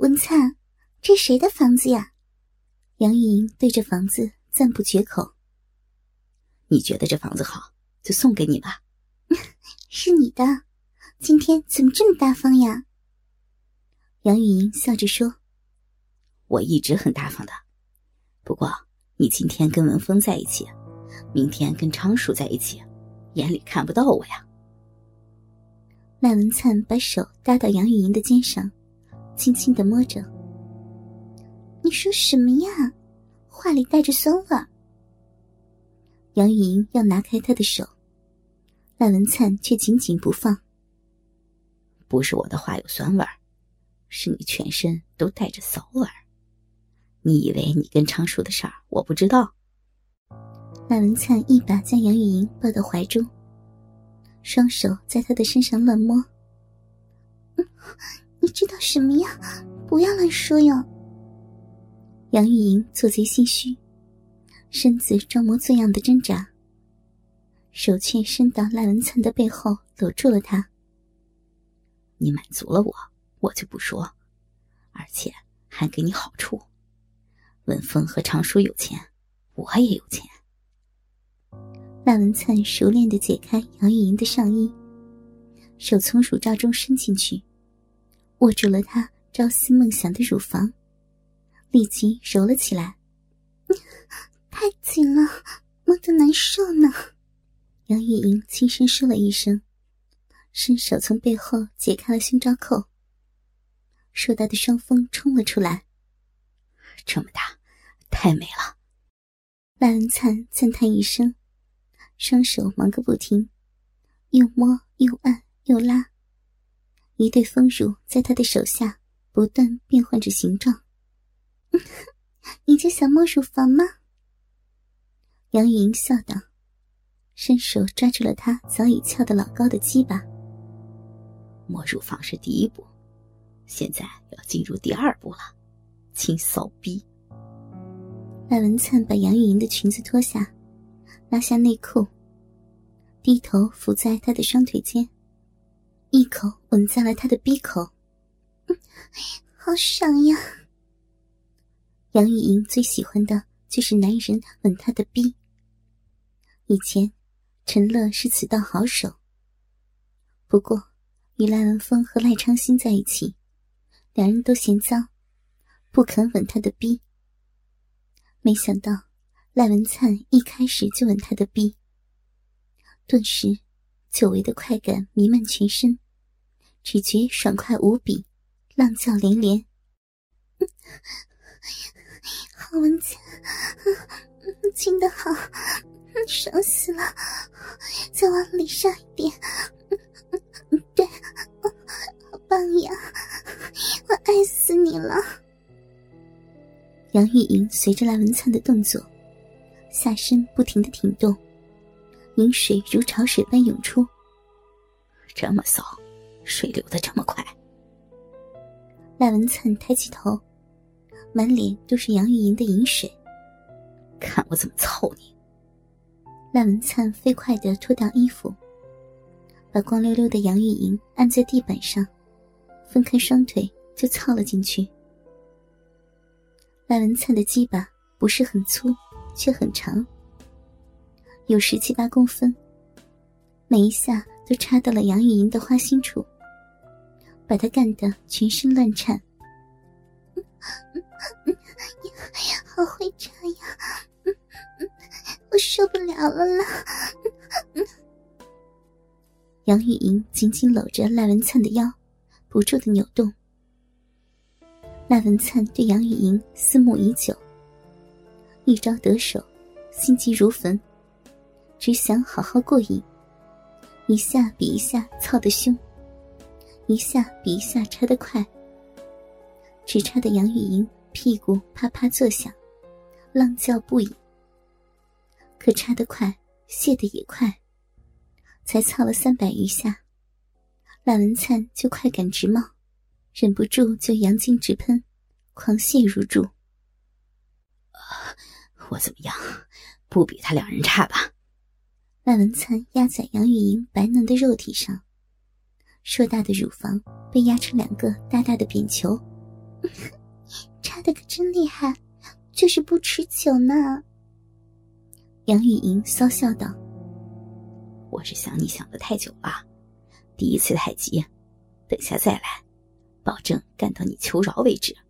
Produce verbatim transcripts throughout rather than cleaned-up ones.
文灿，这谁的房子呀？杨玉莹对着房子赞不绝口。 你觉得这房子好，就送给你吧。 是你的，今天怎么这么大方呀？杨玉莹笑着说。 我一直很大方的，不过你今天跟文峰在一起，明天跟昌叔在一起，眼里看不到我呀。 赖文灿把手搭到杨玉莹的肩上，轻轻地摸着。你说什么呀？话里带着酸味儿。杨玉莹要拿开他的手，赖文灿却紧紧不放。 不是我的话有酸味儿，是你全身都带着骚味儿。你以为你跟昌叔的事儿我不知道？ 赖文灿一把将杨玉莹抱到怀中，双手在她的身上乱摸。嗯，你知道什么呀？不要乱说哟。杨玉莹做贼心虚，身子装模作样的挣扎，手却伸到赖文灿的背后搂住了他。 你满足了我，我就不说，而且还给你好处。文峰和昌叔有钱，我也有钱。 赖文灿熟练地解开杨玉莹的上衣，手从乳罩中伸进去，握住了她朝思梦想的乳房，立即揉了起来。太紧了，摸得难受呢。杨玉莹轻声说了一声，伸手从背后解开了胸罩扣，硕大的双峰冲了出来。 这么大，太美了。 赖文灿赞叹一声，双手忙个不停，又摸又按又拉，一对丰乳在他的手下不断变换着形状。你就想摸乳房吗？杨玉莹笑道，伸手抓住了他早已翘得老高的鸡巴。 摸乳房是第一步，现在要进入第二步了，亲骚逼。 赖文灿把杨玉莹的裙子脱下，拉下内裤，低头伏在她的双腿间，一口吻在了她的逼口。嗯，好爽呀！杨玉莹最喜欢的就是男人吻她的逼。以前陈乐是此道好手，不过与赖文峰和赖昌星在一起，两人都嫌脏，不肯吻他的逼。没想到赖文灿一开始就吻他的逼，顿时久违的快感弥漫全身，只觉爽快无比，浪叫连连。好文灿，亲得好，爽死了，再往里上一点。对，好棒呀，我爱死你了。杨玉莹随着赖文灿的动作，下身不停地挺动，饮水如潮水般涌出。 这么骚，水流得这么快。 赖文灿抬起头，满脸都是杨玉莹的饮水。 看我怎么操你！ 赖文灿飞快地脱掉衣服，把光溜溜的杨玉莹按在地板上，分开双腿就操了进去。赖文灿的鸡巴不是很粗，却很长，有十七八公分，每一下都插到了杨玉莹的花心处，把她干得全身乱颤。好会插呀，我受不了了啦！杨玉莹紧紧搂着赖文灿的腰，不住地扭动。赖文灿对杨玉莹思慕已久，一朝得手，心急如焚，只想好好过瘾，一下比一下操得凶，一下比一下插得快，只插得杨玉莹屁股啪啪作响，浪叫不已。可插得快，泄得也快，才操了三百余下，赖文灿就快感直冒，忍不住就阳精直喷，狂泻如注。 我怎么样，不比他两人差吧？ 赖文灿压在杨玉莹白嫩的肉体上，硕大的乳房被压成两个大大的扁球， 插的可真厉害，就是不持久呢。杨玉莹骚笑道： 我是想你想得太久了，第一次太急，等下再来，保证干到你求饶为止。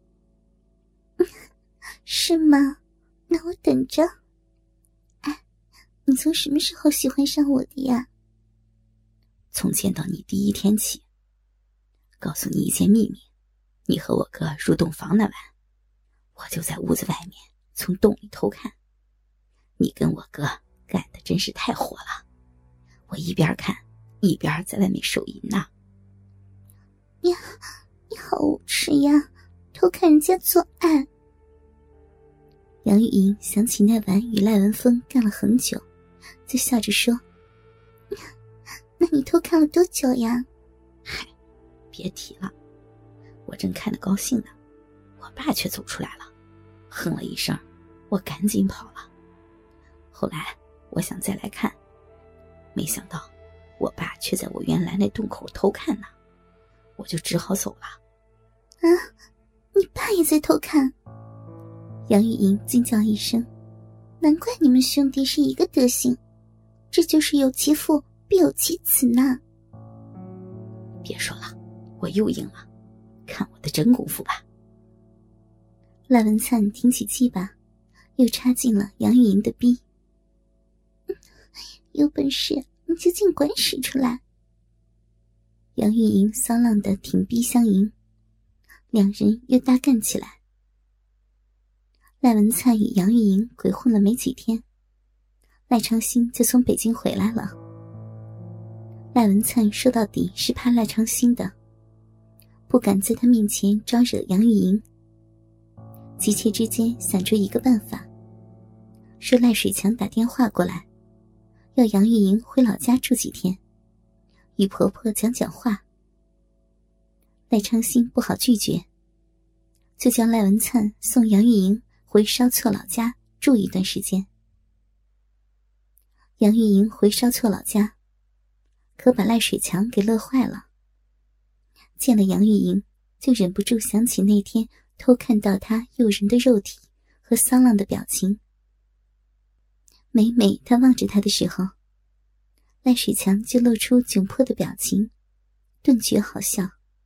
是吗？那我等着。哎，你从什么时候喜欢上我的呀？ 从见到你第一天起。告诉你一件秘密，你和我哥入洞房那晚，我就在屋子外面从洞里偷看。你跟我哥干的真是太火了，我一边看一边在外面手淫呢。 呀，你好无耻呀，偷看人家做爱。杨玉莹想起那晚与赖文峰干了很久，就笑着说：那你偷看了多久呀？ 嗨，别提了，我正看得高兴呢，我爸却走出来了，哼了一声，我赶紧跑了。后来我想再来看，没想到我爸却在我原来那洞口偷看呢，我就只好走了。 啊，你爸也在偷看？杨玉莹惊叫一声，难怪你们兄弟是一个德行，这就是有其父必有其子呢。 别说了，我又赢了，看我的真功夫吧。 赖文灿挺起鸡巴，又插进了杨玉莹的逼。有本事你就尽管使出来。杨玉莹骚浪的挺逼相迎，两人又大干起来。赖文灿与杨玉莹鬼混了没几天，赖长兴就从北京回来了。赖文灿说到底是怕赖长兴的，不敢在他面前招惹杨玉莹，急切之间想出一个办法，说赖水强打电话过来，要杨玉莹回老家住几天，与婆婆讲讲话。赖长兴不好拒绝，就叫赖文灿送杨玉莹回烧厝老家住一段时间。杨玉莹回烧厝老家，可把赖水强给乐坏了。见了杨玉莹，就忍不住想起那天偷看到她诱人的肉体和骚浪的表情。每每他望着她的时候，赖水强就露出窘迫的表情，顿觉好笑。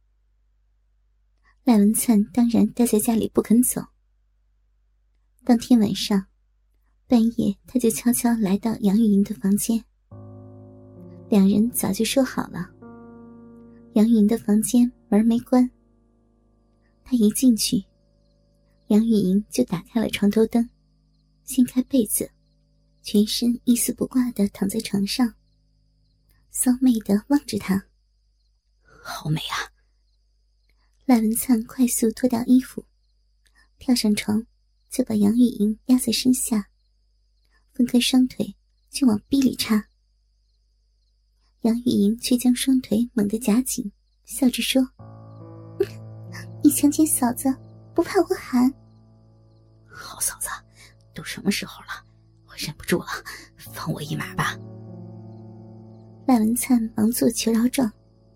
赖文灿当然待在家里不肯走。当天晚上半夜，他就悄悄来到杨玉莹的房间。两人早就说好了，杨玉莹的房间门没关。他一进去，杨玉莹就打开了床头灯，掀开被子，全身一丝不挂地躺在床上，骚媚地望着他。 好美啊！ 赖文灿快速脱掉衣服，跳上床，就把杨玉莹压在身下，分开双腿就往逼里插。杨玉莹却将双腿猛地夹紧，笑着说：你强奸嫂子不怕我喊？ 好嫂子，都什么时候了，我忍不住了，放我一马吧。 赖文灿忙做求饶状，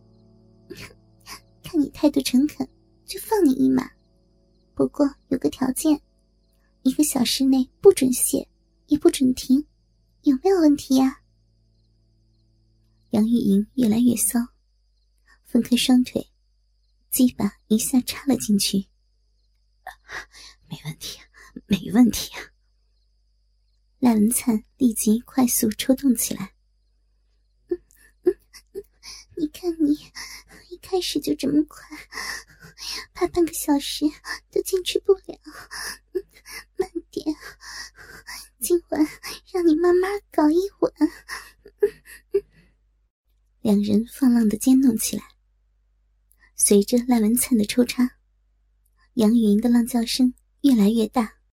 看你态度诚恳，就放你一马，不过有个条件，一个小时内不准泄，也不准停，有没有问题呀？杨玉莹越来越骚，分开双腿，鸡巴一下插了进去。 没问题，没问题啊！ 赖文灿立即快速抽动起来。嗯嗯嗯，你看你一开始就这么快，怕半个小时都进去不了。嗯，慢点，今晚让你慢慢搞一吻。嗯嗯，两人放浪的奸弄起来。随着赖文灿的抽插，杨玉莹的浪叫声越来越大。